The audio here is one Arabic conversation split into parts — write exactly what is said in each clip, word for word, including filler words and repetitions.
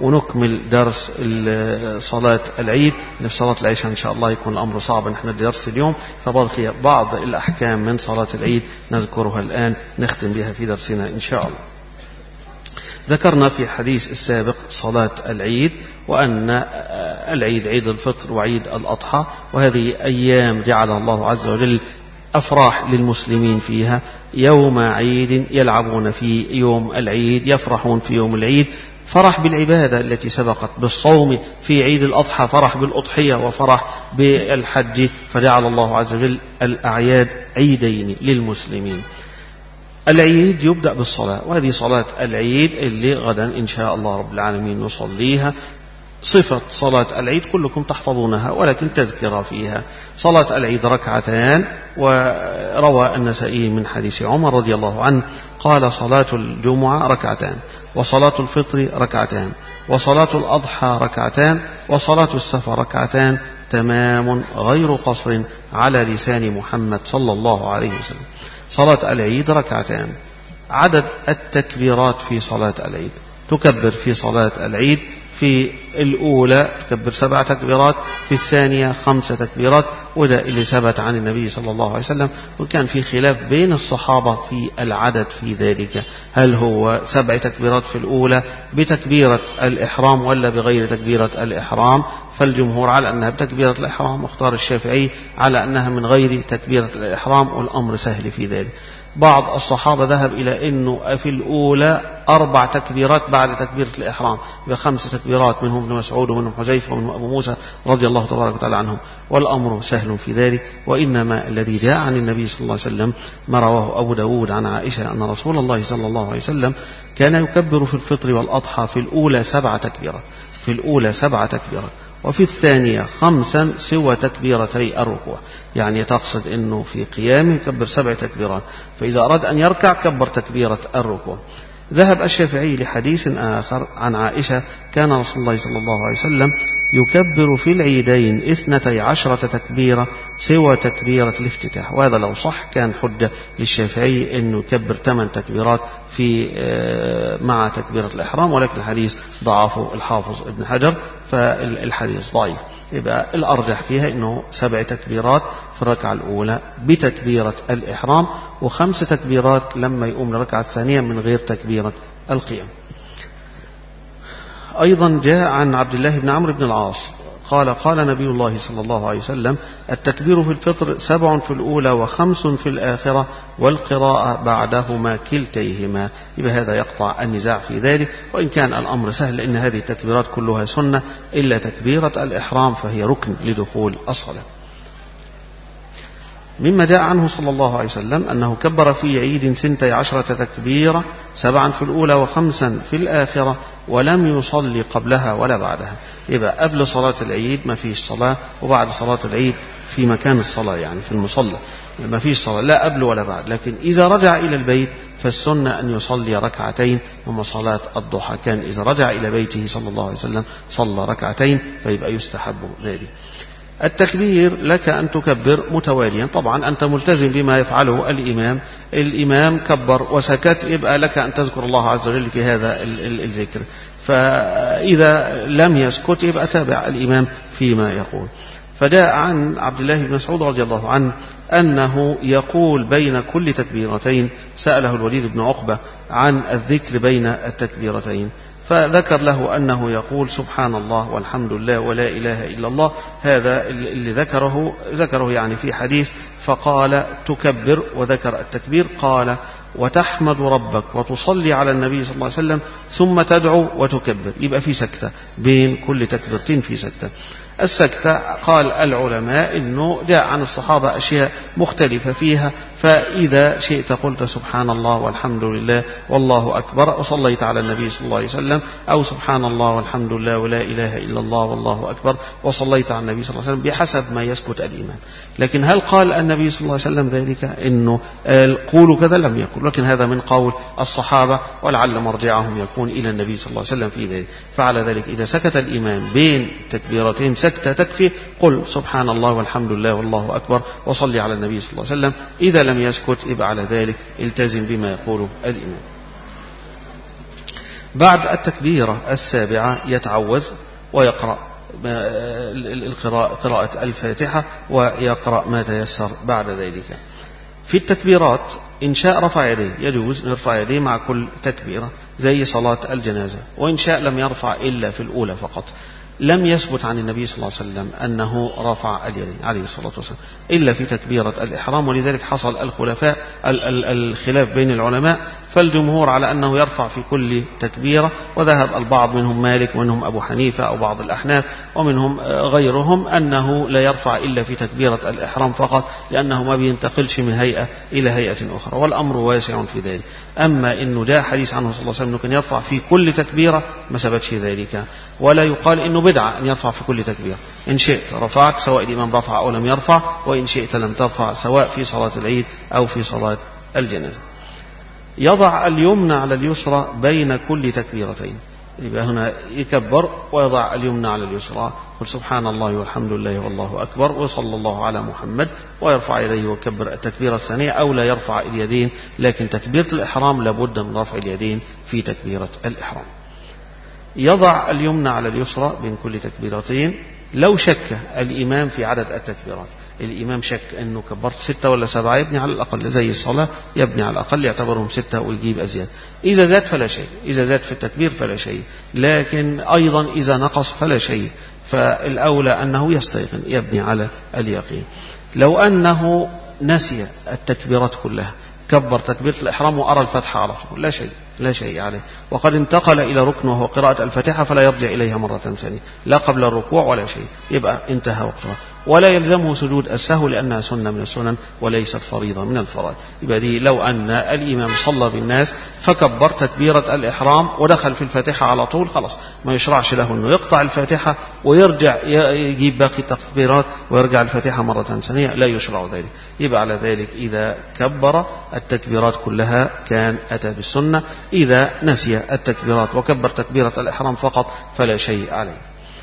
ونكمل درس صلاة العيد. في صلاة العشاء إن شاء الله يكون الأمر صعب نحن درس اليوم، فبقي بعض الأحكام من صلاة العيد نذكرها الآن نختم بها في درسنا إن شاء الله. ذكرنا في حديث السابق صلاة العيد، وأن العيد عيد الفطر وعيد الأضحى، وهذه أيام جعلها الله عز وجل أفراح للمسلمين فيها، يوم عيد يلعبون في يوم العيد، يفرحون في يوم العيد، فرح بالعبادة التي سبقت بالصوم في عيد الأضحى، فرح بالأضحية وفرح بالحج، فجعل الله عز وجل الأعياد عيدين للمسلمين. العيد يبدأ بالصلاة، وهذه صلاة العيد اللي غدا إن شاء الله رب العالمين نصليها. صفة صلاة العيد كلكم تحفظونها، ولكن تذكر فيها. صلاة العيد ركعتان، وروى النسائي من حديث عمر رضي الله عنه قال: صلاة الجمعة ركعتان، وصلاة الفطر ركعتان، وصلاة الأضحى ركعتان، وصلاة السفر ركعتان، تمام غير قصر على لسان محمد صلى الله عليه وسلم. صلاة العيد ركعتان. عدد التكبيرات في صلاة العيد: تكبر في صلاة العيد في الأولى تكبر سبع تكبيرات، في الثانية خمس تكبيرات، وده اللي ثبت عن النبي صلى الله عليه وسلم. وكان في خلاف بين الصحابة في العدد في ذلك، هل هو سبع تكبيرات في الأولى بتكبيرة الإحرام ولا بغير تكبيرة الإحرام؟ فالجمهور على أنها بتكبيرة الإحرام، واختار الشافعي على أنها من غير تكبيرة الإحرام، والأمر سهل في ذلك. بعض الصحابة ذهب إلى أنه في الأولى أربع تكبيرات بعد تكبيرة الإحرام، بخمس تكبيرات، منهم ابن مسعود ومنهم حذيفة ومنهم أبو موسى رضي الله تبارك وتعالى عنهم، والأمر سهل في ذلك. وإنما الذي جاء عن النبي صلى الله عليه وسلم ما رواه أبو داود عن عائشة أن رسول الله صلى الله عليه وسلم كان يكبر في الفطر والأضحى في الأولى سبع تكبيرات، في الأولى سبع تكبيرات، وفي الثانية خمسا سوى تكبيرتي الركوع، يعني تقصد أنه في قيامه يكبر سبع تكبيرات، فإذا أراد أن يركع كبر تكبيرة الركوع. ذهب الشافعي لحديث آخر عن عائشة كان رسول الله صلى الله عليه وسلم يكبر في العيدين اثنتي عشرة تكبيرة سوى تكبيرة الافتتاح، وهذا لو صح كان حجة للشافعي أنه يكبر ثمان تكبيرات في مع تكبيرة الإحرام، ولكن الحديث ضعفه الحافظ ابن حجر، فالحديث ضعيف. يبقى الأرجح فيها أنه سبع تكبيرات في الركعة الأولى بتكبيرة الإحرام، وخمس تكبيرات لما يقوم للركعة الثانية من غير تكبيرة القيام. أيضا جاء عن عبد الله بن عمرو بن العاص قال: قال نبي الله صلى الله عليه وسلم: التكبير في الفطر سبع في الأولى وخمس في الآخرة، والقراءة بعدهما كلتيهما. يبقى هذا يقطع النزاع في ذلك، وإن كان الأمر سهل إن هذه التكبيرات كلها سنة إلا تكبيرة الإحرام فهي ركن لدخول الصلاة. مما جاء عنه صلى الله عليه وسلم أنه كبر في عيد سنتي عشرة تكبيرة، سبعا في الأولى وخمسا في الآخرة، ولم يصلي قبلها ولا بعدها. يبقى قبل صلاة العيد ما فيش صلاة، وبعد صلاة العيد في مكان الصلاة يعني في المصلى ما فيش صلاة، لا قبل ولا بعد. لكن إذا رجع إلى البيت فالسنة أن يصلي ركعتين، وما صلاة الضحى كان إذا رجع إلى بيته صلى الله عليه وسلم صلى ركعتين، فيبقى يستحب ذلك. التكبير لك أن تكبر متواليا، طبعا أنت ملتزم بما يفعله الإمام، الإمام كبر وسكت، يبقى لك أن تذكر الله عز وجل في هذا الذكر، فإذا لم يسكت يبقى تابع الإمام فيما يقول. فجاء عن عبد الله بن مسعود رضي الله عنه أنه يقول بين كل تكبيرتين، سأله الوليد بن عقبة عن الذكر بين التكبيرتين، فذكر له أنه يقول سبحان الله والحمد لله ولا إله إلا الله. هذا اللي ذكره ذكره يعني في حديث، فقال تكبر وذكر التكبير، قال وتحمد ربك وتصلي على النبي صلى الله عليه وسلم ثم تدعو وتكبر. يبقى في سكتة بين كل تكبيرتين، في سكتة. السكتة قال العلماء إنه جاء عن الصحابة أشياء مختلفة فيها، فإذا شئت قلت سبحان الله والحمد لله والله أكبر وصليت على النبي صلى الله عليه وسلم، أو سبحان الله والحمد لله ولا إله إلا الله والله أكبر وصليت على النبي صلى الله عليه وسلم، بحسب ما يسكت الإمام. لكن هل قال النبي صلى الله عليه وسلم ذلك إنه قولوا كذا؟ لم يقل، لكن هذا من قول الصحابة، ولعل مرجعهم يكون إلى النبي صلى الله عليه وسلم في ذلك. فعلى ذلك إذا سكت الإمام بين تكبيرتين سكتة تكفي، قل سبحان الله والحمد لله والله أكبر وصلي على النبي صلى الله عليه وسلم. إذا لم يسكت يبقى على ذلك التزم بما يقوله الإمام. بعد التكبيرة السابعة يتعوذ ويقرأ القراءة قراءة الفاتحة ويقرأ ما تيسر بعد ذلك. في التكبيرات إن شاء رفع يديه، يجوز يرفع يديه مع كل تكبيرة زي صلاة الجنازة، وإن شاء لم يرفع إلا في الأولى فقط. لم يثبت عن النبي صلى الله عليه وسلم أنه رفع اليدين عليه الصلاة والسلام إلا في تكبيرة الإحرام، ولذلك حصل الخلفاء الخلاف بين العلماء، فالجمهور على أنه يرفع في كل تكبيرة، وذهب البعض منهم مالك ومنهم أبو حنيفة أو بعض الأحناف ومنهم غيرهم أنه لا يرفع إلا في تكبيرة الإحرام فقط، لأنه ما بينتقلش من هيئة إلى هيئة أخرى، والأمر واسع في ذلك. أما إنه جاء حديث عنه صلى الله عليه وسلم أنه كان يرفع في كل تكبيرة ما ثبتش ذلك، ولا يقال إنه بدعة أن يرفع في كل تكبيرة. إن شئت رفعت سواء الإمام رفع أو لم يرفع، وإن شئت لم ترفع سواء في صلاة العيد أو في صلاة الجنازة. يضع اليمنى على اليسرى بين كل تكبيرتين، يبقى هنا يكبر ويضع اليمنى على اليسرى، قل سبحان الله والحمد لله والله أكبر وصلى الله على محمد، ويرفع يديه ويكبر التكبيرة الثانية، أو لا يرفع اليدين، لكن تكبيرة الإحرام لابد من رفع اليدين في تكبيرة الإحرام. يضع اليمنى على اليسرى بين كل تكبيرتين. لو شك الإمام في عدد التكبيرات، الإمام شك أنه كبرت ستة ولا سبعة، يبني على الأقل زي الصلاة، يبني على الأقل يعتبرهم ستة ويجيب أزياد. إذا زاد فلا شيء، إذا زاد في التكبير فلا شيء، لكن أيضا إذا نقص فلا شيء، فالأولى أنه يستيقن، يبني على اليقين. لو أنه نسي التكبيرات كلها، كبر تكبيرة الإحرام وأرى الفتحة على طول، لا شيء لا شيء عليه، وقد انتقل إلى ركن وهو قراءة الفاتحة، فلا يرجع إليها مرة ثانية، لا قبل الركوع ولا شيء، يبقى انتهى وقتها، ولا يلزمه سجود السهو لأنها سنة من السنن وليست فريضة من الفرائض. يبقى دي لو أن الإمام صلى بالناس فكبر تكبيرة الإحرام ودخل في الفاتحة على طول، خلاص ما يشرعش له أنه يقطع الفاتحة ويرجع يجيب باقي التكبيرات ويرجع الفاتحة مرة ثانية، لا يشرع ذلك. يبقى على ذلك إذا كبر التكبيرات كلها كان أتى بالسنة، إذا نسي التكبيرات وكبر تكبيرة الإحرام فقط فلا شيء عليه.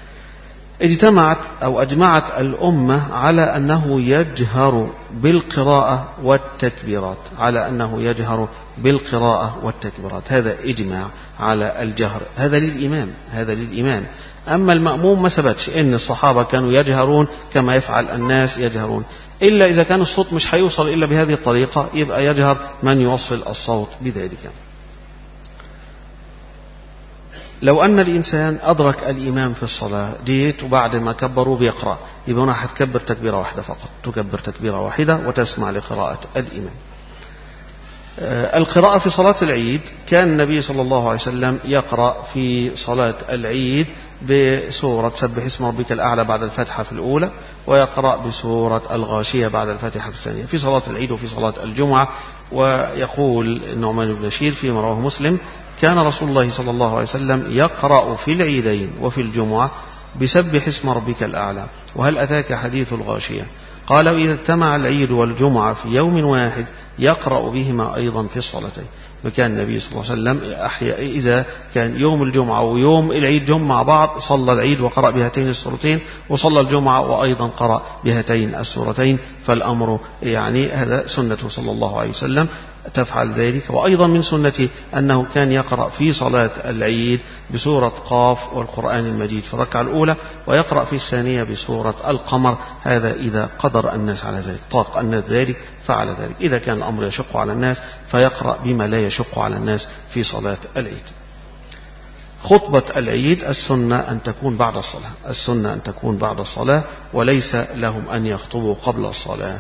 اجتمعت أو أجمعت الأمة على أنه يجهر بالقراءة والتكبيرات، على أنه يجهر بالقراءة والتكبيرات، هذا إجماع على الجهر، هذا للإمام، هذا للإمام. أما المأموم ما ثبتش إن الصحابة كانوا يجهرون كما يفعل الناس يجهرون، إلا إذا كان الصوت مش هيوصل إلا بهذه الطريقة، يبقى يجهر من يوصل الصوت بذلك. لو أن الإنسان أدرك الإمام في الصلاة، جيت وبعد ما كبروا بيقرأ، يبقى هنا هتكبر تكبيرة واحدة فقط، تكبر تكبيرة واحدة وتسمع لقراءة الإمام. القراءة في صلاة العيد، كان النبي صلى الله عليه وسلم يقرأ في صلاة العيد بسورة سبح اسم ربك الأعلى بعد الفاتحة في الأولى، ويقرأ بسورة الغاشية بعد الفاتحة في الثانية، في صلاة العيد وفي صلاة الجمعة. ويقول النعمان بن بشير فيما رواه مسلم: كان رسول الله صلى الله عليه وسلم يقرأ في العيدين وفي الجمعة بسبح اسم ربك الأعلى وهل أتاك حديث الغاشية. قال: إذا اجتمع العيد والجمعة في يوم واحد يقرأ بهما أيضا في الصلاتين. وكان النبي صلى الله عليه وسلم أحيا إذا كان يوم الجمعة ويوم العيد جم مع بعض، صلى العيد وقرأ بهاتين السورتين، وصلى الجمعة وأيضا قرأ بهاتين السورتين، فالأمر يعني هذا سنته صلى الله عليه وسلم تفعل ذلك. وأيضا من سنته أنه كان يقرأ في صلاة العيد بسورة قاف والقرآن المجيد في الركعة الأولى، ويقرأ في الثانية بسورة القمر، هذا إذا قدر الناس على ذلك، طاق الناس ذلك فعل ذلك. إذا كان الأمر يشق على الناس فيقرأ بما لا يشق على الناس في صلاة العيد. خطبة العيد السنة أن تكون بعد الصلاة، السنة أن تكون بعد الصلاة، وليس لهم أن يخطبوا قبل الصلاة.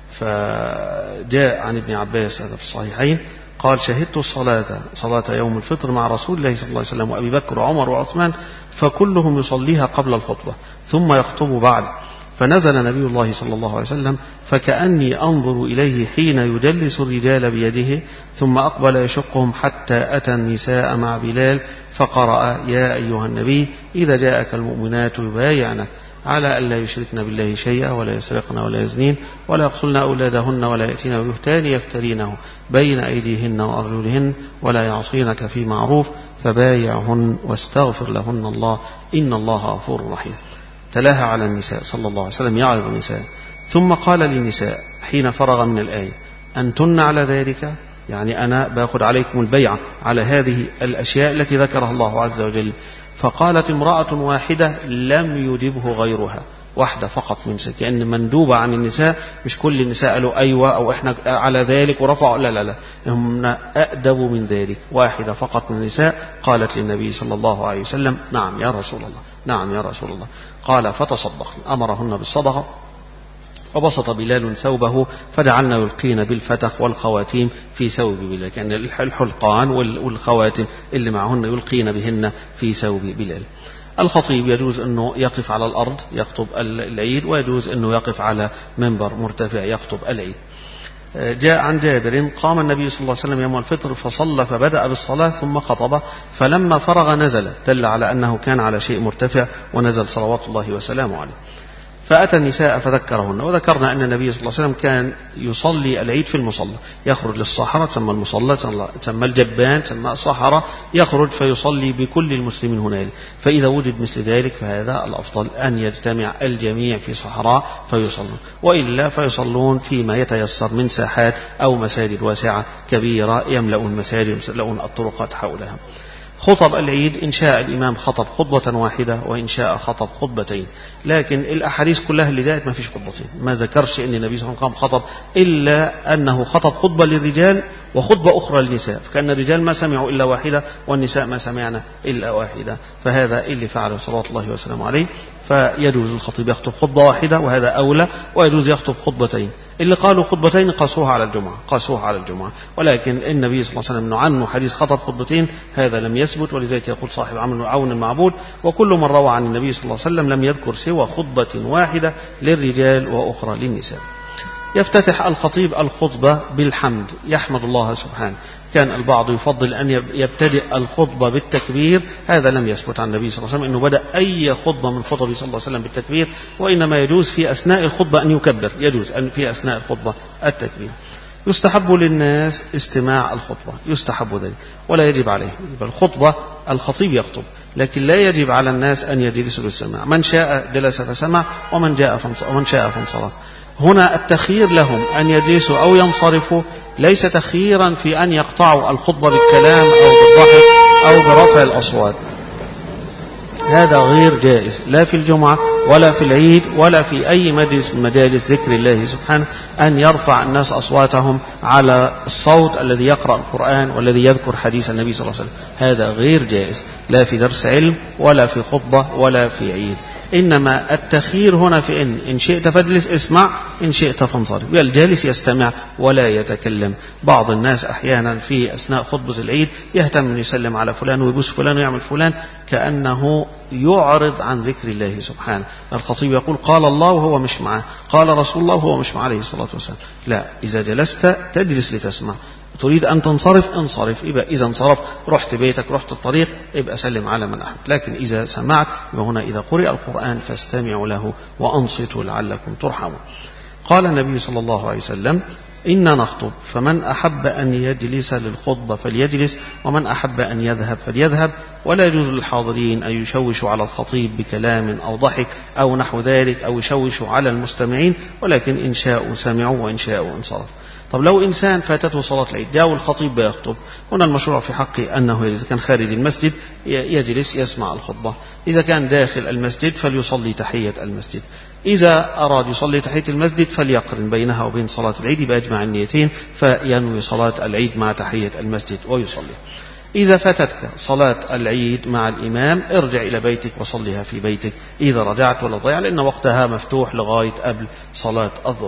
فجاء عن ابن عباس هذا في الصحيحين قال: شهدت الصلاة صلاة يوم الفطر مع رسول الله صلى الله عليه وسلم وأبي بكر وعمر وعثمان، فكلهم يصليها قبل الخطبة ثم يخطب بعد، فنزل نبي الله صلى الله عليه وسلم فكأني أنظر إليه حين يجلس الرجال بيده، ثم أقبل يشقهم حتى أتى النساء مع بلال فقرأ: يا أيها النبي إذا جاءك المؤمنات يبايعنك على ألا يشركن بالله شيئا ولا يسرقن ولا يزنين ولا يقتلن أولادهن ولا يأتين ببهتان يفترينه بين أيديهن وأرجلهن ولا يعصينك في معروف فبايعهن واستغفر لهن الله إن الله غفور رحيم. تلاها على النساء صلى الله عليه وسلم يعظ النساء، ثم قال للنساء حين فرغ من الآية: أنتن على ذلك؟ يعني أنا باخد عليكم البيعة على هذه الأشياء التي ذكرها الله عز وجل. فقالت امرأة واحدة لم يجبه غيرها، واحدة فقط من نساء، كأن مندوبة عن النساء، مش كل النساء قالوا أيوة أو إحنا على ذلك ورفعوا، لا لا لا، هم أأدب من ذلك. واحدة فقط من النساء قالت للنبي صلى الله عليه وسلم نعم يا رسول الله، نعم يا رسول الله. قال فتصدقن، أمرهن بالصدقة. وبسط بلال ثوبه فجعلنا يلقين بالفتخ والخواتيم في ثوب بلال، كأن الحلقان والخواتم اللي معهن يلقين بهن في ثوب بلال. الخطيب يجوز أنه يقف على الأرض يخطب العيد، ويجوز أنه يقف على منبر مرتفع يخطب العيد. جاء عن جابر قام النبي صلى الله عليه وسلم يوم الفطر فصلى فبدأ بالصلاة ثم خطب، فلما فرغ نزل، دل على أنه كان على شيء مرتفع ونزل صلوات الله وسلامه عليه. فأتى النساء فذكرهن، وذكرنا أن النبي صلى الله عليه وسلم كان يصلي العيد في المصلى، يخرج للصحراء تسمى المصلى، تسمى الجبان، تسمى الصحراء، يخرج فيصلي بكل المسلمين هنالك. فإذا وجد مثل ذلك فهذا الأفضل أن يجتمع الجميع في صحراء فيصلون، وإلا فيصلون فيما يتيسر من ساحات أو مساجد واسعة كبيرة يملؤون المساجد ويملؤون الطرقات حولها. خطب العيد إن شاء الإمام خطب خطبة واحدة وإن شاء خطب خطبتين، لكن الأحاديث كلها اللي جاءت ما فيش خطبتين، ما ذكرش أن النبي صلى الله عليه وسلم خطب إلا أنه خطب خطبة للرجال وخطبة أخرى للنساء، فكأن الرجال ما سمعوا إلا واحدة والنساء ما سمعنا إلا واحدة، فهذا اللي فعله صلوات الله وسلامه عليه. فيجوز الخطيب يخطب خطبة واحدة وهذا أولى، ويجوز يخطب خطبتين. اللي قالوا خطبتين قاسوها على الجمعة، قاسوها على الجمعة، ولكن النبي صلى الله عليه وسلم عنه حديث خطب خطبتين هذا لم يثبت، ولذلك يقول صاحب عون المعبود وكل من روى عن النبي صلى الله عليه وسلم لم يذكر سوى خطبة واحدة للرجال وأخرى للنساء. يفتتح الخطيب الخطبة بالحمد، يحمد الله سبحانه. كان البعض يفضل أن يبتدئ الخطبة بالتكبير، هذا لم يثبت عن النبي صلى الله عليه وسلم أنه بدأ أي خطبة من خطبه صلى الله عليه وسلم بالتكبير، وإنما يجوز في أثناء الخطبة أن يكبر، يجوز أن في أثناء الخطبة التكبير. يستحب للناس استماع الخطبة، يستحب ذلك ولا يجب عليه. الخطبة الخطيب يخطب، لكن لا يجب على الناس أن يجلسوا للسماع، من شاء جلس فسمع ومن جاء ومن شاء فانصرف. هنا التخيير لهم أن يجلسوا أو ينصرفوا، ليس تخييرا في أن يقطعوا الخطبة بالكلام أو بالضحك أو برفع الأصوات، هذا غير جائز، لا في الجمعة ولا في العيد ولا في أي مجلس من مجالس ذكر الله سبحانه، أن يرفع الناس أصواتهم على الصوت الذي يقرأ القرآن والذي يذكر حديث النبي صلى الله عليه وسلم، هذا غير جائز، لا في درس علم ولا في خطبة ولا في عيد. إنما التخيير هنا في إن إن شئت فاجلس اسمع، إن شئت فانصرف، والجالس يستمع ولا يتكلم. بعض الناس أحيانا في أثناء خطبة العيد يهتم أن يسلم على فلان ويبوس فلان ويعمل فلان، كأنه يعرض عن ذكر الله سبحانه. الخطيب يقول قال الله وهو مش معه، قال رسول الله وهو مش معه عليه الصلاة والسلام. لا، إذا جلست تجلس لتسمع، تريد أن تنصرف انصرف، يبقى إذا انصرف رحت بيتك رحت الطريق يبقى سلم على من أحب، لكن إذا سمعت يبقى هنا إذا قرئ القرآن فاستمعوا له وأنصتوا لعلكم ترحمون. قال النبي صلى الله عليه وسلم إنا نخطب فمن أحب أن يجلس للخطبة فليجلس ومن أحب أن يذهب فليذهب، ولا يجوز للحاضرين أن يشوشوا على الخطيب بكلام أو ضحك أو نحو ذلك أو يشوشوا على المستمعين، ولكن إن شاءوا سمعوا وإن شاءوا انصرف. طب لو إنسان فاتته صلاة العيد جاء الخطيب بيخطب، هنا المشروع في حقه أنه إذا كان خارج المسجد يجلس يسمع الخطبة، إذا كان داخل المسجد فليصلي تحية المسجد، إذا أراد يصلي تحية المسجد فليقرن بينها وبين صلاة العيد بأجمع النيتين، فينوي صلاة العيد مع تحية المسجد ويصلي. إذا فاتتك صلاة العيد مع الإمام ارجع إلى بيتك وصليها في بيتك إذا رجعت ولا ضيع، لأن وقتها مفتوح لغاية قبل صلاة الظهر.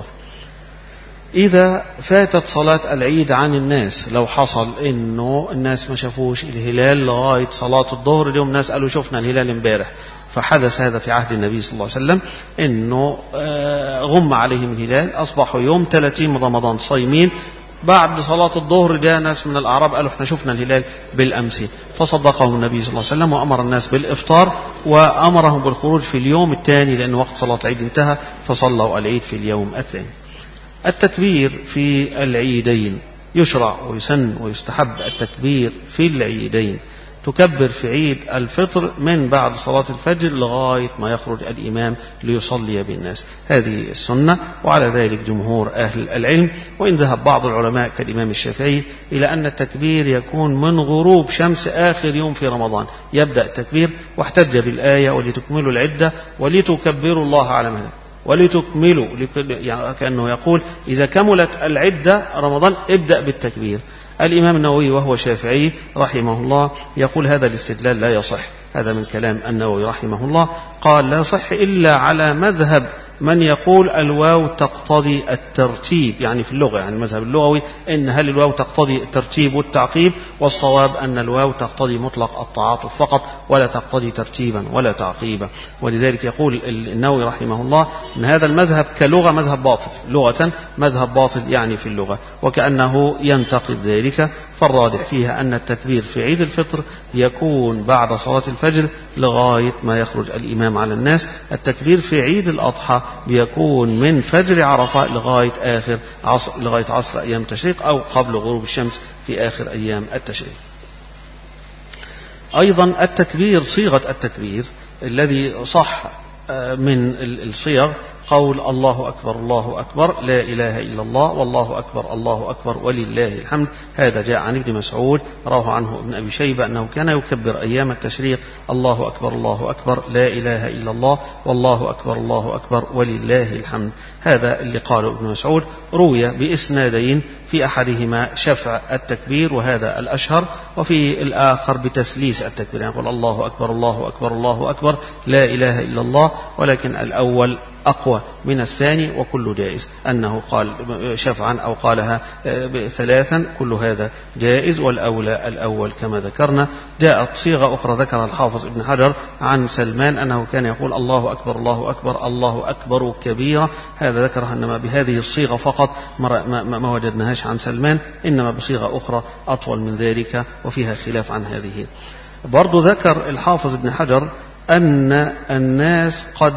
إذا فاتت صلاة العيد عن الناس، لو حصل إنه الناس ما شافوش الهلال لغاية صلاة الظهر، اليوم الناس قالوا شفنا الهلال امبارح، فحدث هذا في عهد النبي صلى الله عليه وسلم، إنه غم عليهم الهلال، أصبحوا يوم ثلاثين من رمضان صايمين، بعد صلاة الظهر جاء ناس من الأعراب قالوا احنا شفنا الهلال بالأمس، فصدقهم النبي صلى الله عليه وسلم وأمر الناس بالإفطار وأمرهم بالخروج في اليوم الثاني، لأن وقت صلاة العيد انتهى فصلوا العيد في اليوم الثاني. التكبير في العيدين يشرع ويسن ويستحب التكبير في العيدين، تكبر في عيد الفطر من بعد صلاة الفجر لغاية ما يخرج الإمام ليصلي بالناس. هذه السنة، وعلى ذلك جمهور أهل العلم. وإن ذهب بعض العلماء كالإمام الشافعي إلى أن التكبير يكون من غروب شمس آخر يوم في رمضان، يبدأ التكبير، واحتج بالآية ولتكملوا العدة ولتكبروا الله على ما هداكم ولتكملوا، يعني كأنه يقول إذا كملت العدة رمضان ابدأ بالتكبير. الإمام النووي وهو شافعي رحمه الله يقول هذا الاستدلال لا يصح، هذا من كلام النووي رحمه الله، قال لا يصح إلا على مذهب من يقول الواو تقتضي الترتيب، يعني في اللغة، يعني المذهب اللغوي إن هل الواو تقتضي الترتيب والتعقيب، والصواب أن الواو تقتضي مطلق التعاطف فقط ولا تقتضي ترتيبا ولا تعقيبا. ولذلك يقول النووي رحمه الله أن هذا المذهب كلغة مذهب باطل، لغة مذهب باطل يعني في اللغة، وكأنه ينتقد ذلك. فالراجح فيها أن التكبير في عيد الفطر يكون بعد صلاة الفجر لغاية ما يخرج الإمام على الناس. التكبير في عيد الأضحى بيكون من فجر عرفة لغاية آخر عصر، لغاية عصر أيام التشريق أو قبل غروب الشمس في آخر أيام التشريق. أيضا التكبير، صيغة التكبير الذي صح من الصيغ قول الله أكبر الله أكبر لا إله إلا الله والله أكبر الله أكبر ولله الحمد. هذا جاء عن ابن مسعود رواه عنه ابن أبي شيبة أنه كان يكبر أيام التشريق الله أكبر الله أكبر لا إله إلا الله والله أكبر الله أكبر ولله الحمد. هذا اللي قاله ابن مسعود، روي بإسنادين، في أحدهما شفع التكبير وهذا الأشهر، وفي الآخر بتسليس التكبير، يعني يقول الله أكبر الله أكبر الله أكبر لا إله إلا الله، ولكن الأول أقوى من الثاني وكل جائز. أنه قال شفعا أو قالها ثلاثا كل هذا جائز، والأولى الأول كما ذكرنا. جاءت صيغة أخرى ذكر الحافظ ابن حجر عن سلمان أنه كان يقول الله أكبر الله أكبر الله أكبر كبيرا، هذا ذكرها إنما بهذه الصيغة فقط، ما, ما وجدناهاش عن سلمان، إنما بصيغة أخرى أطول من ذلك وفيها خلاف عن هذه. برضو ذكر الحافظ ابن حجر أن الناس قد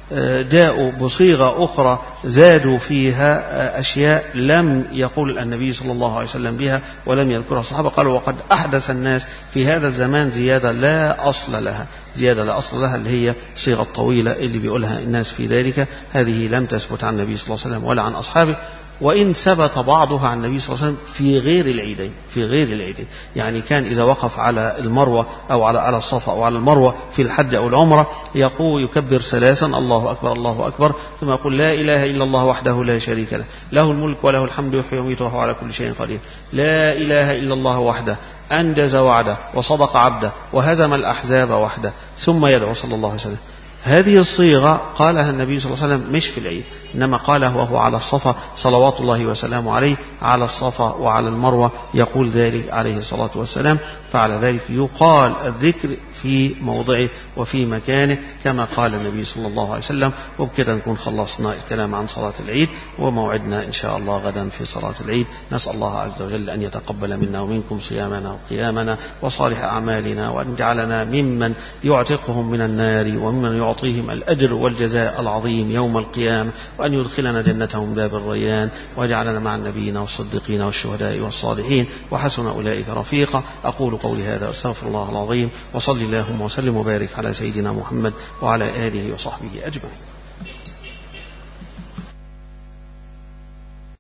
جاءوا بصيغة أخرى زادوا فيها أشياء لم يقول النبي صلى الله عليه وسلم بها ولم يذكرها الصحابة. قالوا وقد أحدث الناس في هذا الزمان زيادة لا أصل لها، زيادة لا أصل لها اللي هي صيغة طويلة اللي بيقولها الناس في ذلك، هذه لم تثبت عن النبي صلى الله عليه وسلم ولا عن أصحابه، وإن ثبت بعضها عن النبي صلى الله عليه وسلم في غير العيدين، في غير العيدين، يعني كان إذا وقف على المروة أو على على الصفا أو على المروة في الحج أو العمرة يقول يكبر ثلاثا الله أكبر الله أكبر، ثم يقول لا إله إلا الله وحده لا شريك له له الملك وله الحمد يحيي ويميت وهو على كل شيء قدير، لا إله إلا الله وحده أنجز وعده وصدق عبده وهزم الأحزاب وحده، ثم يدعو صلى الله عليه وسلم. هذه الصيغة قالها النبي صلى الله عليه وسلم مش في العيد، إنما قاله وهو على الصفا صلوات الله وسلامه عليه، على الصفا وعلى المروة يقول ذلك عليه الصلاة والسلام. فعلى ذلك يقال الذكر في موضعه وفي مكانه كما قال النبي صلى الله عليه وسلم. وبكذا نكون خلصنا الكلام عن صلاة العيد، وموعدنا إن شاء الله غدا في صلاة العيد. نسأل الله عز وجل أن يتقبل منا ومنكم صيامنا وقيامنا وصالح أعمالنا، وأن يجعلنا ممن يعتقهم من النار وممن يعطيهم الأجر والجزاء العظيم يوم القيامة، وأن يدخلنا جنتهم باب الريان، ويجعلنا مع النبيين والصديقين والشهداء والصالحين وحسن أولئك رفيقا. أقول قولي هذا أستغفر الله العظيم، وصلي اللهم وسلم وبارك على سيدنا محمد وعلى آله وصحبه أجمعين.